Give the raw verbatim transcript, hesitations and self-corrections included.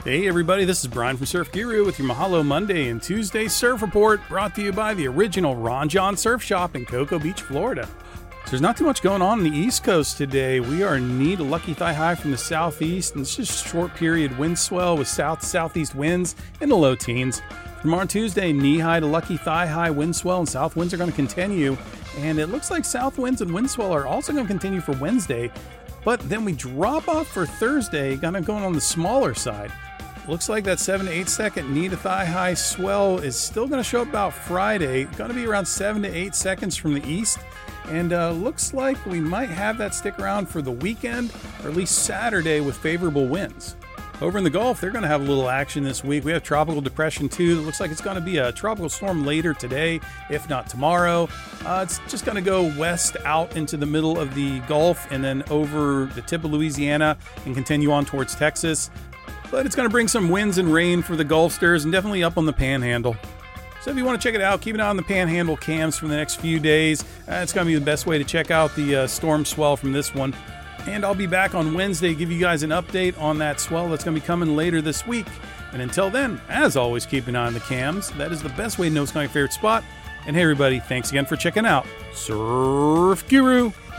Hey everybody, this is Brian from Surf Guru with your Mahalo Monday and Tuesday Surf Report, brought to you by the original Ron John Surf Shop in Cocoa Beach, Florida. So there's not too much going on in the East Coast today. We are need a lucky thigh high from the southeast, and it's just short period wind swell with south-southeast winds in the low teens. Tomorrow Tuesday, knee high to lucky thigh high wind swell, and south winds are going to continue. And it looks like south winds and wind swell are also going to continue for Wednesday. But then we drop off for Thursday, kind of going on the smaller side. Looks like that seven to eight second knee to thigh high swell is still going to show up about Friday. Going to be around seven to eight seconds from the east. And uh, looks like we might have that stick around for the weekend, or at least Saturday, with favorable winds. Over in the Gulf, they're going to have a little action this week. We have Tropical Depression two. It looks like it's going to be a tropical storm later today, if not tomorrow. Uh, it's just going to go west out into the middle of the Gulf and then over the tip of Louisiana and continue on towards Texas. But it's going to bring some winds and rain for the Gulfsters and definitely up on the Panhandle. So if you want to check it out, keep an eye on the Panhandle cams for the next few days. Uh, it's going to be the best way to check out the uh, storm swell from this one. And I'll be back on Wednesday to give you guys an update on that swell that's going to be coming later this week. And until then, as always, keep an eye on the cams. That is the best way to know it's going to be your favorite spot. And hey, everybody, thanks again for checking out Surf Guru.